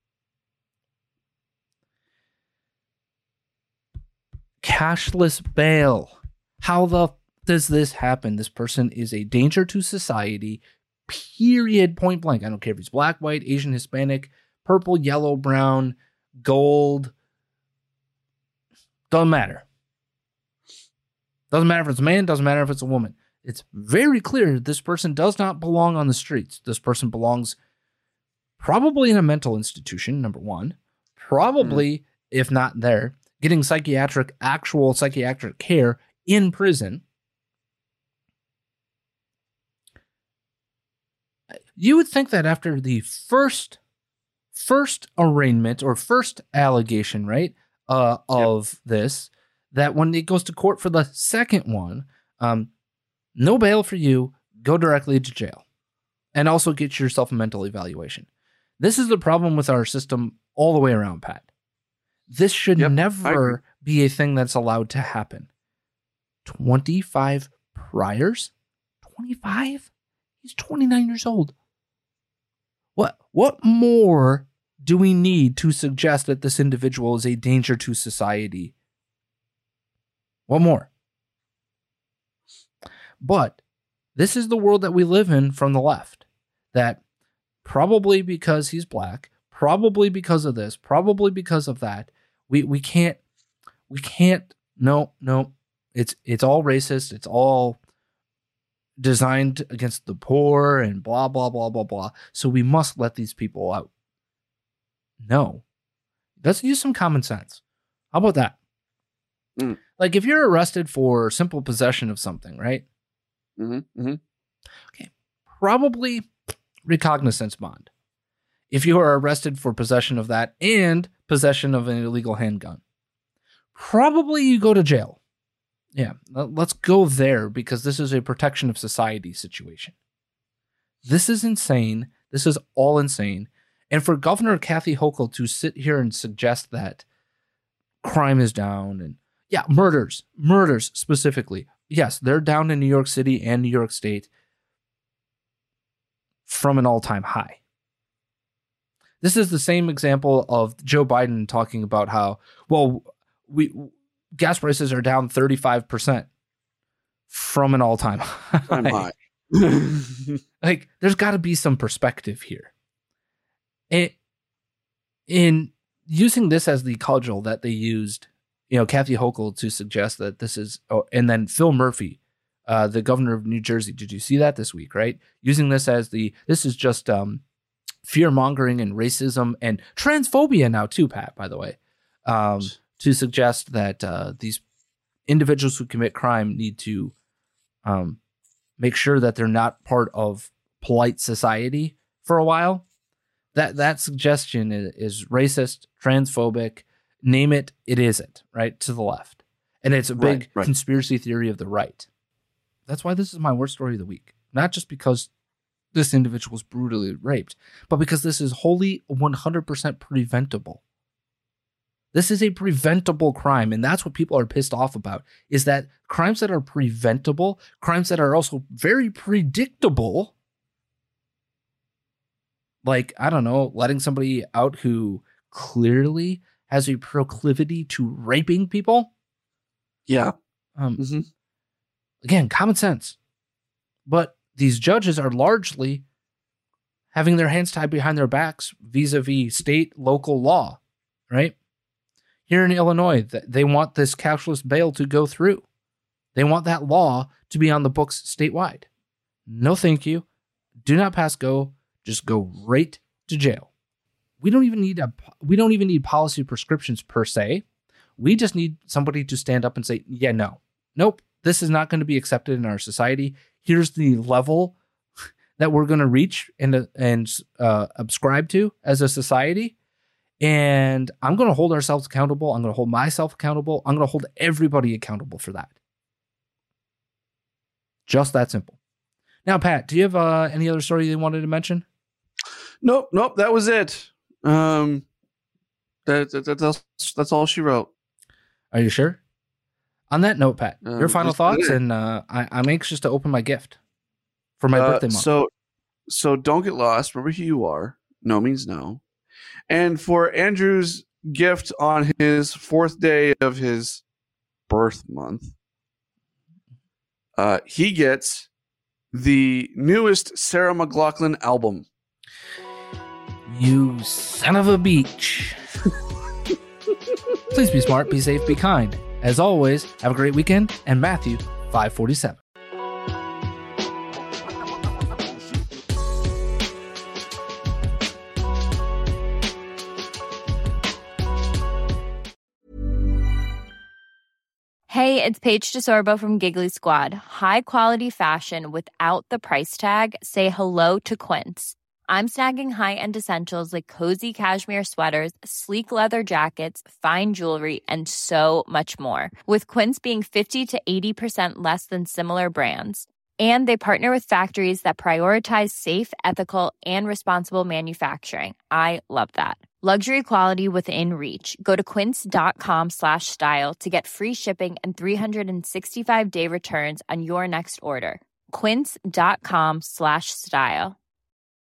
Cashless bail. How the f- does this happen? This person is a danger to society, period, point blank. I don't care if he's black, white, Asian, Hispanic, purple, yellow, brown, gold. Doesn't matter. Doesn't matter if it's a man, doesn't matter if it's a woman. It's very clear this person does not belong on the streets. This person belongs probably in a mental institution, number one. Probably, mm. if not there, getting psychiatric, actual psychiatric care in prison. You would think that after the first, first arraignment or first allegation, right, uh, of yep. this, that when it goes to court for the second one, um, no bail for you, go directly to jail. And also get yourself a mental evaluation. This is the problem with our system all the way around, Pat. This should yep, never be a thing that's allowed to happen. twenty-five priors? twenty-five? He's twenty-nine years old. What, what more do we need to suggest that this individual is a danger to society? What more? But this is the world that we live in from the left. That probably because he's black, probably because of this, probably because of that, we we can't we can't no no it's it's all racist, it's all designed against the poor and blah blah blah blah blah. So we must let these people out. No. Let's use some common sense. How about that? Mm. Like if you're arrested for simple possession of something, right? Mm-hmm, mm-hmm. Okay. Probably recognizance bond. If you are arrested for possession of that and possession of an illegal handgun, probably you go to jail. Yeah, let's go there because this is a protection of society situation. This is insane. This is all insane. And for Governor Kathy Hochul to sit here and suggest that crime is down and yeah, murders, murders specifically. Yes, they're down in New York City and New York State from an all-time high. This is the same example of Joe Biden talking about how, well, we gas prices are down thirty-five percent from an all-time high. Like, there's got to be some perspective here. And in using this as the cudgel that they used, you know, Kathy Hochul to suggest that this is, oh, and then Phil Murphy, uh, the governor of New Jersey. Did you see that this week, right? Using this as the, this is just um, fear mongering and racism and transphobia now too, Pat, by the way, um, to suggest that uh, these individuals who commit crime need to um, make sure that they're not part of polite society for a while. That, that suggestion is, is racist, transphobic, name it, it isn't, right? To the left. And it's a big right, right. conspiracy theory of the right. That's why this is my worst story of the week. Not just because this individual was brutally raped, but because this is wholly one hundred percent preventable. This is a preventable crime, and that's what people are pissed off about, is that crimes that are preventable, crimes that are also very predictable, like, I don't know, letting somebody out who clearly has a proclivity to raping people. Yeah. Um, mm-hmm. Again, common sense. But these judges are largely having their hands tied behind their backs vis-a-vis state, local law, right? Here in Illinois, they want this cashless bail to go through. They want that law to be on the books statewide. No, thank you. Do not pass go. Just go right to jail. We don't even need a we don't even need policy prescriptions per se. We just need somebody to stand up and say, yeah, no, nope, this is not going to be accepted in our society. Here's the level that we're going to reach and and uh, subscribe to as a society. And I'm going to hold ourselves accountable. I'm going to hold myself accountable. I'm going to hold everybody accountable for that. Just that simple. Now, Pat, do you have uh, any other story you wanted to mention? Nope, nope, that was it. Um, that, that, that's that's all she wrote. Are you sure? On that note, Pat, Um, your final just- thoughts, and uh, I, I'm anxious to open my gift for my Uh, birthday month. So, so don't get lost. Remember who you are. No means no. And for Andrew's gift on his fourth day of his birth month, uh, he gets the newest Sarah McLachlan album. You son of a beach. Please be smart, be safe, be kind. As always, have a great weekend, and Matthew five forty-seven. Hey, it's Paige DeSorbo from Giggly Squad. High quality fashion without the price tag. Say hello to Quince. I'm snagging high-end essentials like cozy cashmere sweaters, sleek leather jackets, fine jewelry, and so much more. With Quince being fifty to eighty percent less than similar brands. And they partner with factories that prioritize safe, ethical, and responsible manufacturing. I love that. Luxury quality within reach. Go to quince.com slash style to get free shipping and three sixty-five day returns on your next order. Quince.com slash style.